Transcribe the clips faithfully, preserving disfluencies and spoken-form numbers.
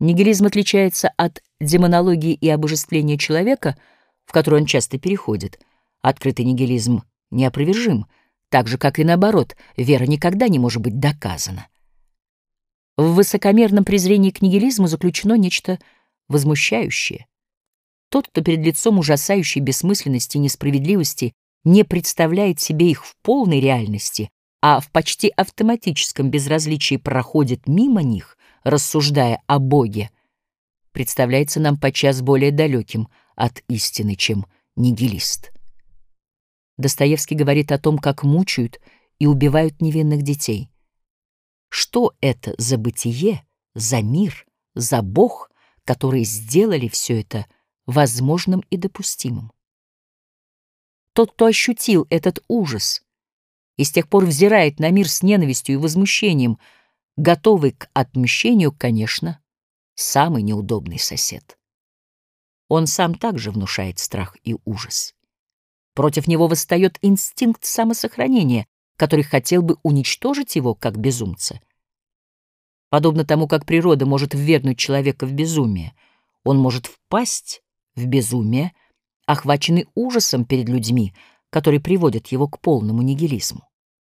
Нигилизм отличается от демонологии и обожествления человека, в которую он часто переходит. Открытый нигилизм неопровержим, так же, как и наоборот, вера никогда не может быть доказана. В высокомерном презрении к нигилизму заключено нечто возмущающее. Тот, кто перед лицом ужасающей бессмысленности и несправедливости не представляет себе их в полной реальности, а в почти автоматическом безразличии проходит мимо них, рассуждая о Боге, представляется нам подчас более далеким от истины, чем нигилист. Достоевский говорит о том, как мучают и убивают невинных детей. Что это за бытие, за мир, за Бог, которые сделали все это возможным и допустимым? Тот, кто ощутил этот ужас и с тех пор взирает на мир с ненавистью и возмущением, готовый к отмщению, конечно, самый неудобный сосед. Он сам также внушает страх и ужас. Против него восстает инстинкт самосохранения, который хотел бы уничтожить его как безумца. Подобно тому, как природа может ввергнуть человека в безумие, он может впасть в безумие, охваченный ужасом перед людьми, которые приводят его к полному нигилизму.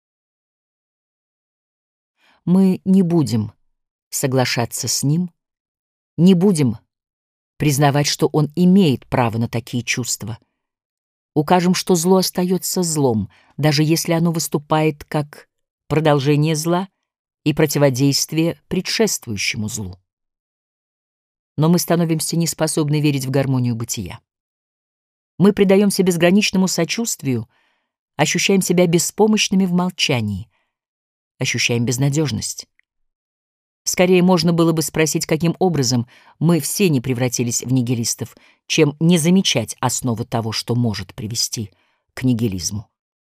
Мы не будем соглашаться с ним, не будем признавать, что он имеет право на такие чувства. Укажем, что зло остается злом, даже если оно выступает как продолжение зла и противодействие предшествующему злу. Но мы становимся неспособны верить в гармонию бытия. Мы предаемся безграничному сочувствию, ощущаем себя беспомощными в молчании, ощущаем безнадежность. Скорее можно было бы спросить, каким образом мы все не превратились в нигилистов, чем не замечать основы того, что может привести к нигилизму.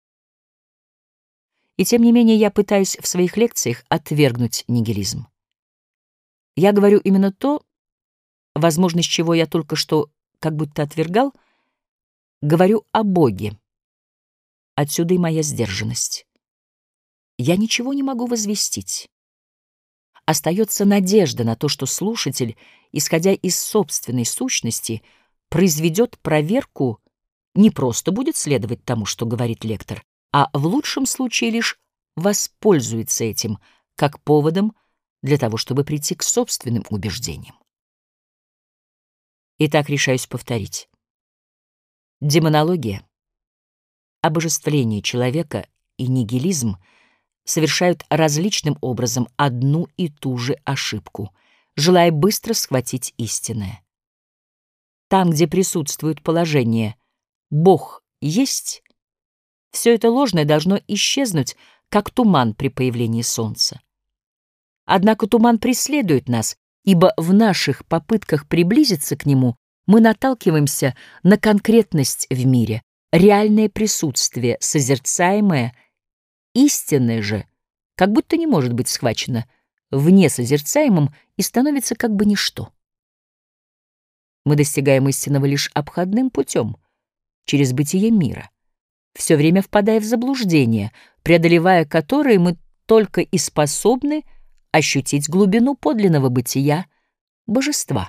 И тем не менее я пытаюсь в своих лекциях отвергнуть нигилизм. Я говорю именно то, возможность чего я только что как будто отвергал, говорю о Боге. Отсюда и моя сдержанность. Я ничего не могу возвестить. Остается надежда на то, что слушатель, исходя из собственной сущности, произведет проверку, не просто будет следовать тому, что говорит лектор, а в лучшем случае лишь воспользуется этим как поводом для того, чтобы прийти к собственным убеждениям. Итак, решаюсь повторить. Демонология, обожествление человека и нигилизм совершают различным образом одну и ту же ошибку, желая быстро схватить истинное. Там, где присутствует положение «Бог есть», все это ложное должно исчезнуть, как туман при появлении солнца. Однако туман преследует нас, ибо в наших попытках приблизиться к нему мы наталкиваемся на конкретность в мире, реальное присутствие, созерцаемое, истинное же, как будто не может быть схвачено в несозерцаемом и становится как бы ничто. Мы достигаем истинного лишь обходным путем, через бытие мира, все время впадая в заблуждение, преодолевая которое мы только и способны ощутить глубину подлинного бытия божества.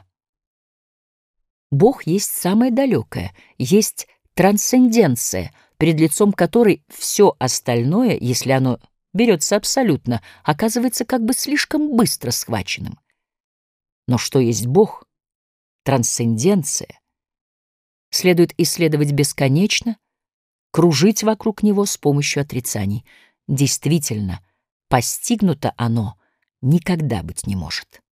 Бог есть самое далекое, есть трансценденция, перед лицом которой все остальное, если оно берется абсолютно, оказывается как бы слишком быстро схваченным. Но что есть Бог? Трансценденция. Следует исследовать бесконечно, кружить вокруг него с помощью отрицаний. Действительно, постигнуто оно никогда быть не может.